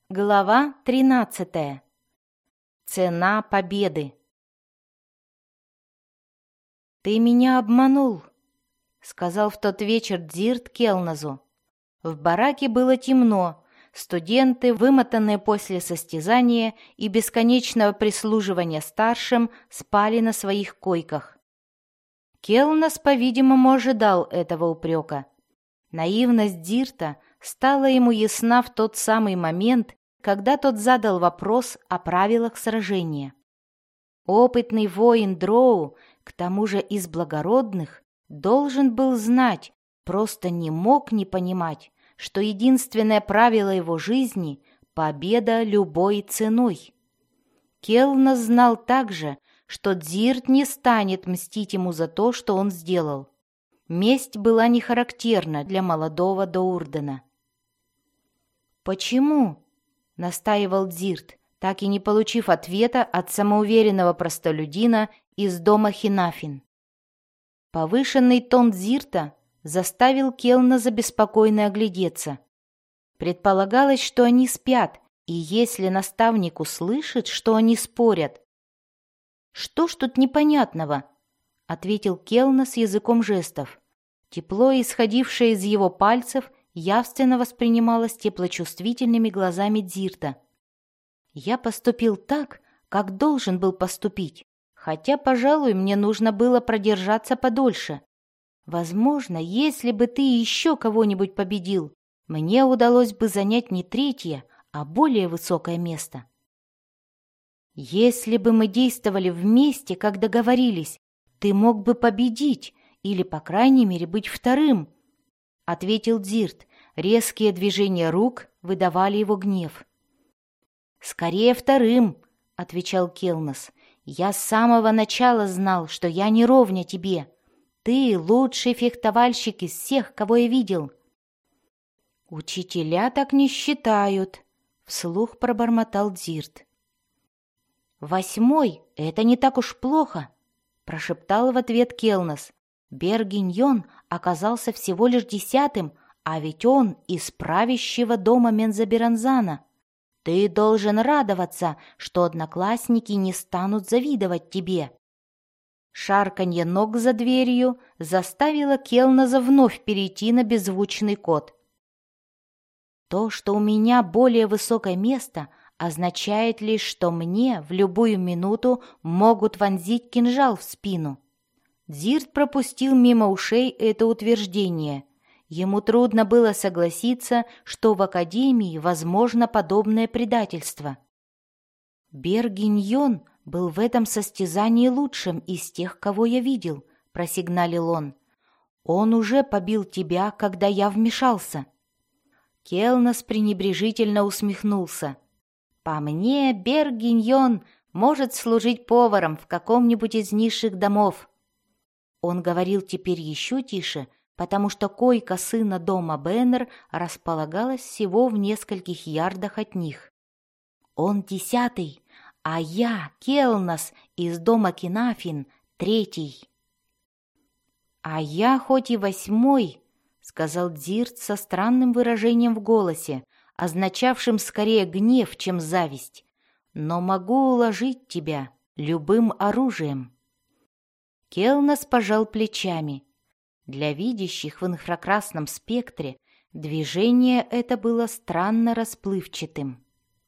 Глава 13. Цена победы. «Ты меня обманул», — сказал в тот вечер Дзирт Келназу. В бараке было темно, студенты, вымотанные после состязания и бесконечного прислуживания старшим, спали на своих койках. Келназ, по-видимому, ожидал этого упрека. Наивность Дзирта стала ему ясна в тот самый момент, когда тот задал вопрос о правилах сражения. Опытный воин Дроу, к тому же из благородных, должен был знать, просто не мог не понимать, что единственное правило его жизни — победа любой ценой. Келназ знал также, что Дзирт не станет мстить ему за то, что он сделал. Месть была не характерна для молодого Доурдена. «Почему?» — настаивал Дзирт, так и не получив ответа от самоуверенного простолюдина из дома Хинафин. Повышенный тон Дзирта заставил Келназа беспокойно оглядеться. Предполагалось, что они спят, и если наставник услышит, что они спорят... «Что ж тут непонятного?» — ответил Келназ языком жестов. Тепло, исходившее из его пальцев, явственно воспринималось теплочувствительными глазами Дзирта. «Я поступил так, как должен был поступить, хотя, пожалуй, мне нужно было продержаться подольше. Возможно, если бы ты еще кого-нибудь победил, мне удалось бы занять не третье, а более высокое место. Если бы мы действовали вместе, как договорились, ты мог бы победить или, по крайней мере, быть вторым», — ответил Дзирт. Резкие движения рук выдавали его гнев. «Скорее вторым», — отвечал Келназ. «Я с самого начала знал, что я не ровня тебе. Ты лучший фехтовальщик из всех, кого я видел». «Учителя так не считают», — вслух пробормотал Дзирт. «8 — это не так уж плохо», — прошептал в ответ Келназ. «Бергиньон оказался всего лишь 10-м, а ведь он из правящего дома Мензаберанзана. Ты должен радоваться, что одноклассники не станут завидовать тебе». Шарканье ног за дверью заставило Келназа вновь перейти на беззвучный код. «То, что у меня более высокое место, означает лишь, что мне в любую минуту могут вонзить кинжал в спину». Дзирт пропустил мимо ушей это утверждение. Ему трудно было согласиться, что в академии возможно подобное предательство. «Бергиньон был в этом состязании лучшим из тех, кого я видел», — просигналил он. «Он уже побил тебя, когда я вмешался». Келназ пренебрежительно усмехнулся. «По мне, Бергиньон может служить поваром в каком-нибудь из низших домов». Он говорил теперь еще тише, потому что койка сына дома Беннер располагалась всего в нескольких ярдах от них. «Он 10-й, а я, Келназ, из дома Кинафин, 3-й». «А я хоть и 8-й», — сказал Дзирт со странным выражением в голосе, означавшим скорее гнев, чем зависть, «но могу уложить тебя любым оружием». Келназ пожал плечами. Для видящих в инфракрасном спектре движение это было странно расплывчатым.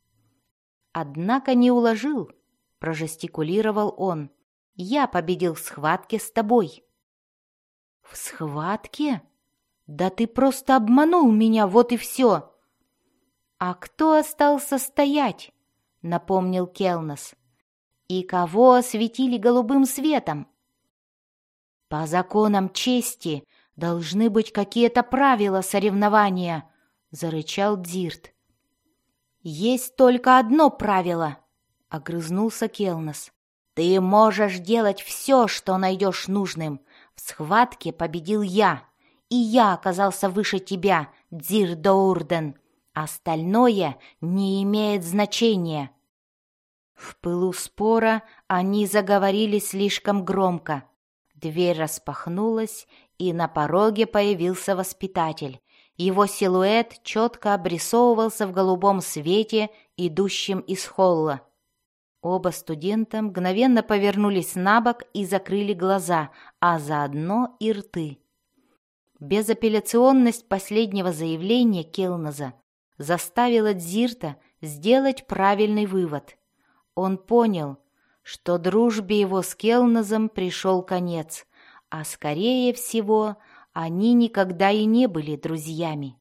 «Однако не уложил», — прожестикулировал он. «Я победил в схватке с тобой». «В схватке? Да ты просто обманул меня, вот и все». «А кто остался стоять?» — напомнил Келназ. «И кого осветили голубым светом?» «По законам чести должны быть какие-то правила соревнования», — зарычал Дзирт. «Есть только одно правило», — огрызнулся Келназ. «Ты можешь делать все, что найдешь нужным. В схватке победил я, и я оказался выше тебя, Дзирт Доурден. Остальное не имеет значения». В пылу спора они заговорили слишком громко. Дверь распахнулась, и на пороге появился воспитатель. Его силуэт четко обрисовывался в голубом свете, идущем из холла. Оба студента мгновенно повернулись на бок и закрыли глаза, а заодно и рты. Безапелляционность последнего заявления Келназа заставила Дзирта сделать правильный вывод. Он понял, что дружбе его с Келназом пришел конец, а скорее всего они никогда и не были друзьями.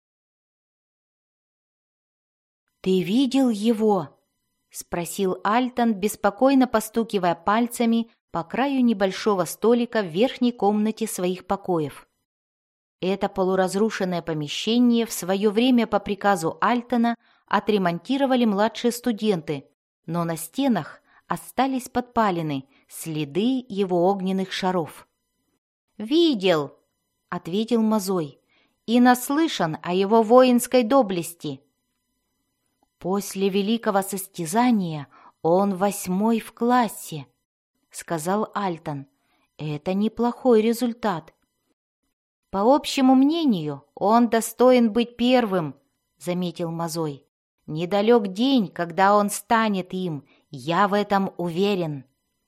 «Ты видел его?» — спросил Альтон, беспокойно постукивая пальцами по краю небольшого столика в верхней комнате своих покоев. Это полуразрушенное помещение в свое время по приказу Альтона отремонтировали младшие студенты, но на стенах остались подпалины, следы его огненных шаров. «Видел», — ответил Мазой, — «и наслышан о его воинской доблести». «После великого состязания он 8-й в классе», — сказал Альтон. «Это неплохой результат». «По общему мнению, он достоин быть первым», — заметил Мазой. «Недалек день, когда он станет им, я в этом уверен».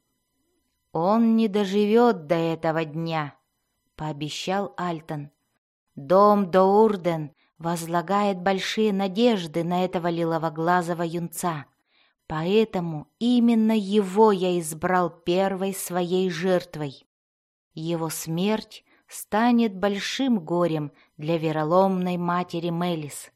«Он не доживет до этого дня», — пообещал Альтон. «Дом Доурден возлагает большие надежды на этого лиловоглазого юнца, поэтому именно его я избрал первой своей жертвой. Его смерть станет большим горем для вероломной матери Мелис».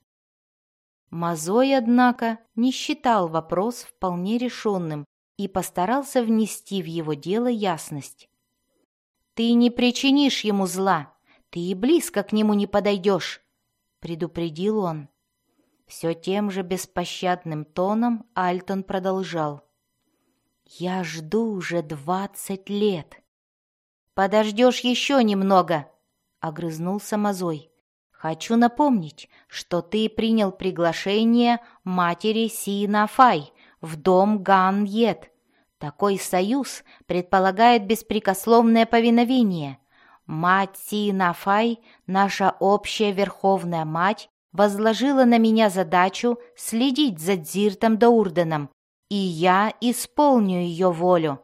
Мазой, однако, не считал вопрос вполне решенным и постарался внести в его дело ясность. «Ты не причинишь ему зла, ты и близко к нему не подойдешь», — предупредил он. Все тем же беспощадным тоном Альтон продолжал. «Я жду уже 20 лет». «Подождешь еще немного», — огрызнулся Мазой. «Хочу напомнить, что ты принял приглашение матери Синафай в дом Ган-Ед. Такой союз предполагает беспрекословное повиновение. Мать Синафай, наша общая верховная мать, возложила на меня задачу следить за Дзиртом Доурденом, и я исполню ее волю».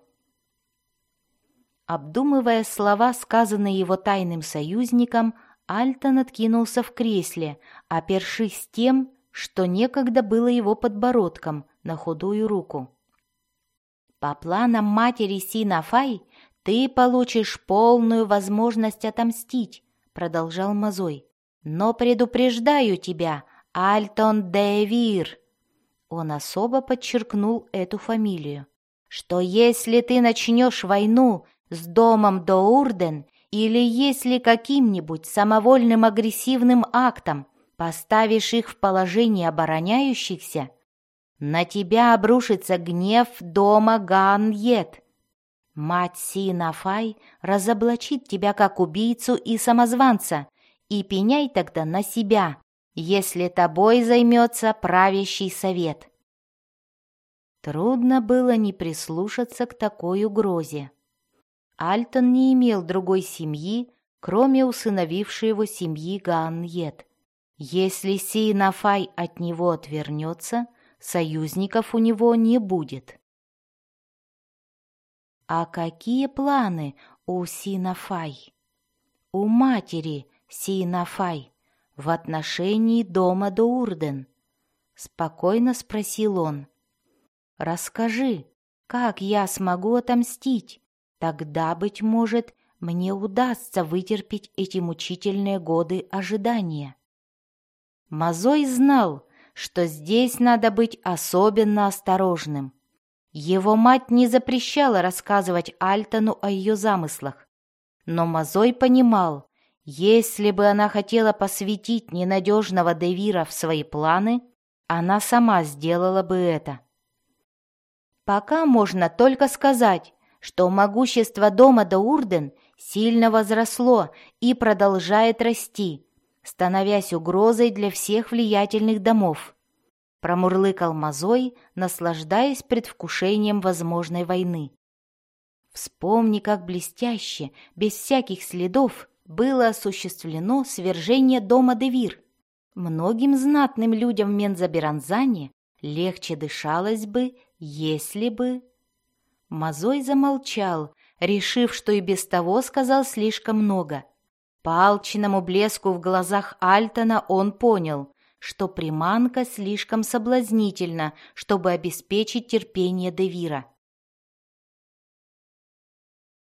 Обдумывая слова, сказанные его тайным союзником, Альтон откинулся в кресле, опершись тем, что некогда было его подбородком, на худую руку. «По планам матери Синафай ты получишь полную возможность отомстить», — продолжал Мазой. «Но предупреждаю тебя, Альтон де Эвир», — он особо подчеркнул эту фамилию, «что если ты начнешь войну с домом Доурден или если каким-нибудь самовольным агрессивным актом поставишь их в положение обороняющихся, на тебя обрушится гнев дома Ган-Ед. Мать Синафай разоблачит тебя как убийцу и самозванца, и пеняй тогда на себя, если тобой займется правящий совет». Трудно было не прислушаться к такой угрозе. Альтон не имел другой семьи, кроме усыновившей его семьи Ган-Ед. Если Синафай от него отвернется, союзников у него не будет. А какие планы у Синафай, у матери Синафай, в отношении дома Доурден? Спокойно спросил он. «Расскажи, как я смогу отомстить? Тогда, быть может, мне удастся вытерпеть эти мучительные годы ожидания». Мазой знал, что здесь надо быть особенно осторожным. Его мать не запрещала рассказывать Альтону о ее замыслах, но Мазой понимал, если бы она хотела посвятить ненадежного Девира в свои планы, она сама сделала бы это. Пока можно только сказать, что могущество дома Доурден сильно возросло и продолжает расти, становясь угрозой для всех влиятельных домов, промурлыкал Мазой, наслаждаясь предвкушением возможной войны. Вспомни, как блестяще, без всяких следов, было осуществлено свержение дома Девир. Многим знатным людям в Мензоберанзане легче дышалось бы, если бы... Мазой замолчал, решив, что и без того сказал слишком много. По алчному блеску в глазах Альтона он понял, что приманка слишком соблазнительна, чтобы обеспечить терпение Девира.